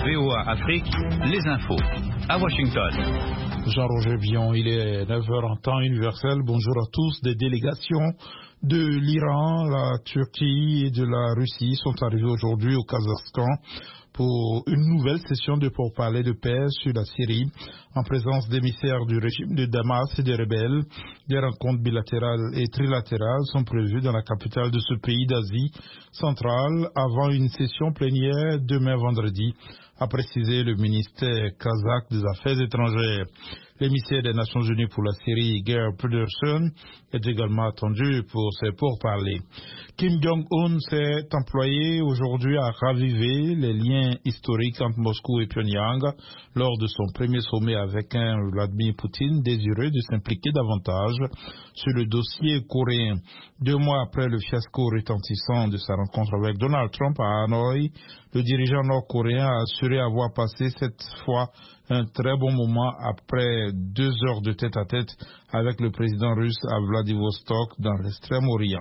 VOA Afrique, les infos. À Washington. Jean-Roger Bion, il est 9h en temps universel. Bonjour à tous. Des délégations de l'Iran, la Turquie et de la Russie sont arrivées aujourd'hui au Kazakhstan pour une nouvelle session de pourparlers de paix sur la Syrie, en présence d'émissaires du régime de Damas et des rebelles. Des rencontres bilatérales et trilatérales sont prévues dans la capitale de ce pays d'Asie centrale avant une session plénière demain vendredi, a précisé le ministère kazakh des Affaires étrangères. L'émissaire des Nations Unies pour la Syrie, Geir Pedersen, est également attendu pour ces pourparlers. Kim Jong-un s'est employé aujourd'hui à raviver les liens historiques entre Moscou et Pyongyang lors de son premier sommet avec un Vladimir Poutine désireux de s'impliquer davantage sur le dossier coréen. 2 mois après le fiasco retentissant de sa rencontre avec Donald Trump à Hanoï, le dirigeant nord-coréen a assuré avoir passé cette fois un très bon moment après 2 heures de tête-à-tête avec le président russe à Vladivostok dans l'extrême-orient.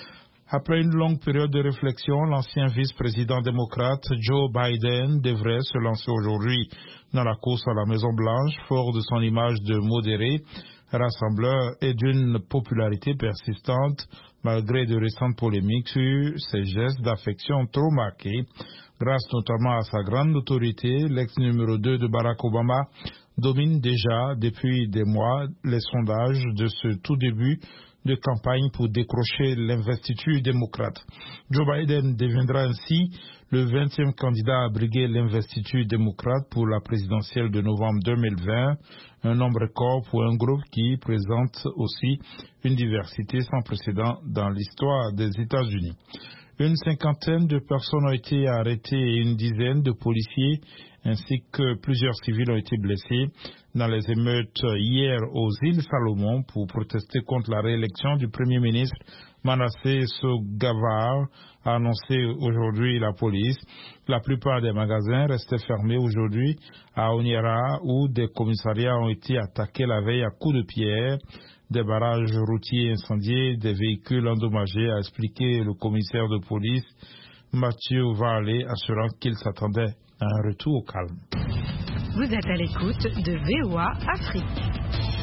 Après une longue période de réflexion, l'ancien vice-président démocrate Joe Biden devrait se lancer aujourd'hui dans la course à la Maison-Blanche, fort de son image de modéré, rassembleur et d'une popularité persistante, malgré de récentes polémiques sur ses gestes d'affection trop marqués. Grâce notamment à sa grande autorité, l'ex-numéro 2 de Barack Obama domine déjà depuis des mois les sondages de ce tout début de campagne pour décrocher l'investiture démocrate. Joe Biden deviendra ainsi le 20e candidat à briguer l'investiture démocrate pour la présidentielle de novembre 2020, un nombre record pour un groupe qui présente aussi une diversité sans précédent dans l'histoire des États-Unis. Une 50aine de personnes ont été arrêtées et une dizaine de policiers ainsi que plusieurs civils ont été blessés dans les émeutes hier aux îles Salomon pour protester contre la réélection du Premier ministre Manasseh Sogavar, a annoncé aujourd'hui la police. La plupart des magasins restaient fermés aujourd'hui à Honiara où des commissariats ont été attaqués la veille à coups de pierre. Des barrages routiers incendiés, des véhicules endommagés, a expliqué le commissaire de police Mathieu Varley, assurant qu'il s'attendait à un retour au calme. Vous êtes à l'écoute de VOA Afrique.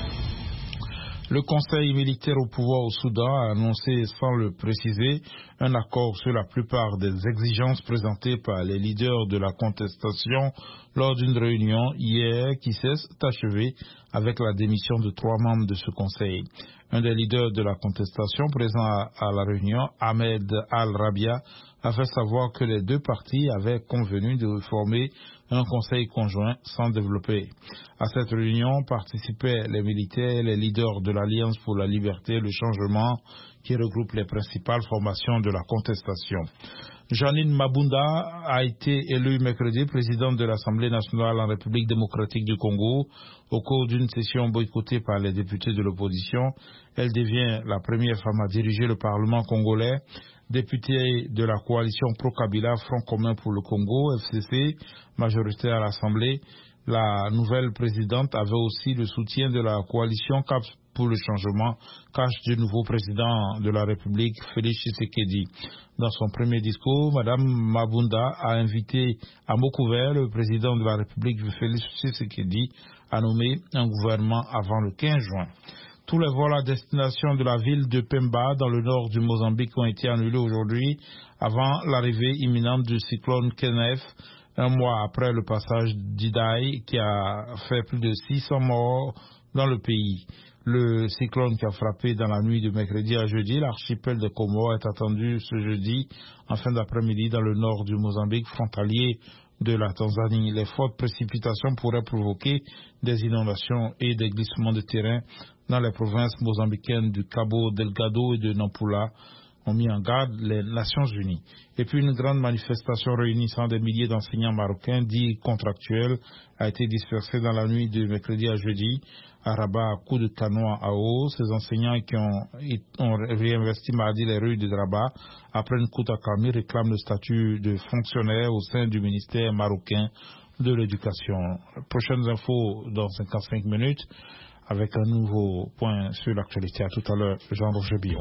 Le Conseil militaire au pouvoir au Soudan a annoncé, sans le préciser, un accord sur la plupart des exigences présentées par les leaders de la contestation lors d'une réunion hier qui s'est achevée avec la démission de 3 membres de ce Conseil. Un des leaders de la contestation présent à la réunion, Ahmed Al-Rabia, a fait savoir que les 2 parties avaient convenu de former un conseil conjoint sans développer. À cette réunion participaient les militaires et les leaders de l'Alliance pour la liberté et le changement qui regroupe les principales formations de la contestation. Janine Mabunda a été élue mercredi présidente de l'Assemblée nationale en République démocratique du Congo. Au cours d'une session boycottée par les députés de l'opposition, elle devient la première femme à diriger le Parlement congolais. Députée de la coalition pro-Kabila Front commun pour le Congo, FCC, majoritaire à l'Assemblée, la nouvelle présidente avait aussi le soutien de la coalition CAP pour le changement, cache du nouveau président de la République, Félix Tshisekedi. Dans son premier discours, Mme Mabunda a invité à mot couvert le président de la République, Félix Tshisekedi, à nommer un gouvernement avant le 15 juin. Tous les vols à destination de la ville de Pemba, dans le nord du Mozambique, ont été annulés aujourd'hui avant l'arrivée imminente du cyclone Kenneth, 1 mois après le passage d'Idai qui a fait plus de 600 morts dans le pays. Le cyclone qui a frappé dans la nuit de mercredi à jeudi, l'archipel des Comores est attendu ce jeudi en fin d'après-midi dans le nord du Mozambique, frontalier de la Tanzanie. Les fortes précipitations pourraient provoquer des inondations et des glissements de terrain dans les provinces mozambicaines du Cabo Delgado et de Nampula, ont mis en garde les Nations Unies. Et puis une grande manifestation réunissant des milliers d'enseignants marocains dits contractuels a été dispersée dans la nuit de mercredi à jeudi à Rabat à coups de canon à eau. Ces enseignants qui ont réinvesti mardi les rues de Rabat après une courte accalmie réclament le statut de fonctionnaire au sein du ministère marocain de l'éducation. Prochaines infos dans 55 minutes avec un nouveau point sur l'actualité. À tout à l'heure, Jean-Roger Bion.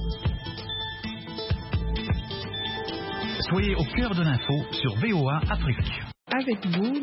Soyez au cœur de l'info sur VOA Afrique. Avec vous,